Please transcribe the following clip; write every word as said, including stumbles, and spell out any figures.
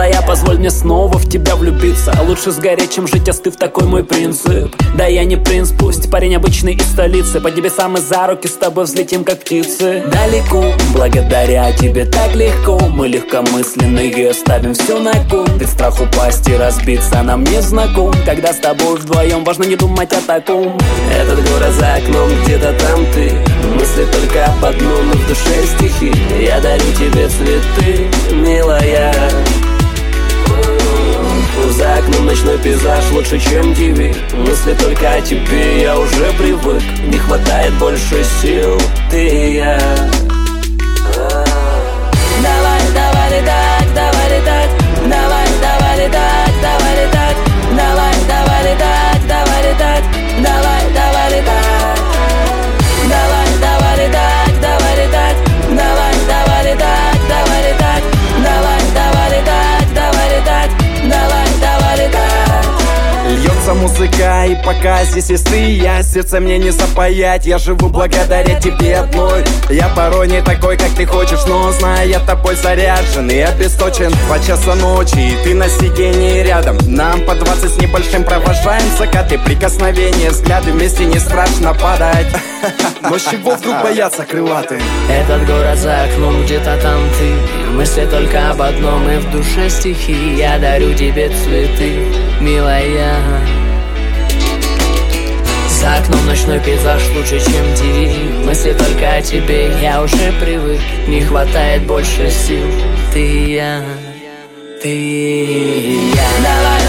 Милая, позволь мне снова в тебя влюбиться. А лучше сгореть, чем жить, остыв, такой мой принцип. Да я не принц, пусть парень обычный из столицы. По небесам и за руки с тобой взлетим, как птицы. Далеко, благодаря тебе так легко. Мы легкомысленные, ставим все на кон. Ведь страх упасть и разбиться нам не знаком. Когда с тобой вдвоем, важно не думать о таком. Этот город за окном, где-то там ты. Мысли только об одном, и в душе стихи. Я дарю тебе цветы, милая. За окном ночной пейзаж лучше, чем ти ви. Мысли только о тебе, я уже привык. Не хватает больше сил, ты и я. Давай, давай летать, давай летать. Давай, давай летать, давай летать. Давай, давай летать, давай летать. Давай, давай летать. Давай, давай летать, давай летать. Давай, давай летать, давай летать. Давай, давай летать, давай летать. Давай, давай летать. Льется музыка, и пока здесь есть ты и я, сердце мне не запаять. Я живу благодаря тебе одной. Я порой не такой, как ты хочешь, но знаю, я тобой заряжен и обесточен. Два часа ночи, и ты на сиденье рядом. Нам по двадцать с небольшим, провожаем закаты. Прикосновения, взгляды, вместе не страшно падать. Но с чего вдруг бояться крылатые? Этот город за окном, где-то там ты. Мысли только об одном, и в душе стихи. Я дарю тебе цветы, милая. За окном ночной пейзаж лучше, чем ти ви. Мысли только о тебе, я уже привык. Не хватает больше сил, ты и я. Ты и я. Давай.